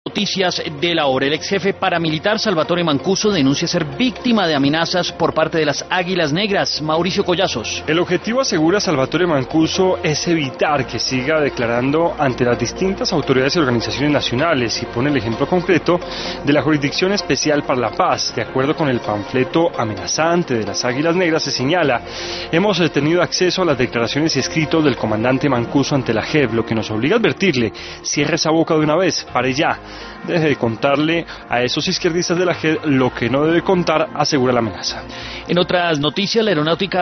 Noticias de la hora. El ex jefe paramilitar Salvatore Mancuso denuncia ser víctima de amenazas por parte de las Águilas Negras. Mauricio Collazos. El objetivo, asegura Salvatore Mancuso, es evitar que siga declarando ante las distintas autoridades y organizaciones nacionales, y pone el ejemplo concreto de la Jurisdicción Especial para la Paz. De acuerdo con el panfleto amenazante de las Águilas Negras, se señala: hemos tenido acceso a las declaraciones y escritos del comandante Mancuso ante la JEP, lo que nos obliga a advertirle: cierre esa boca de una vez, pare ya. Deje de contarle a esos izquierdistas de la JEP lo que no debe contar, asegura la amenaza. En otras noticias, la aeronáutica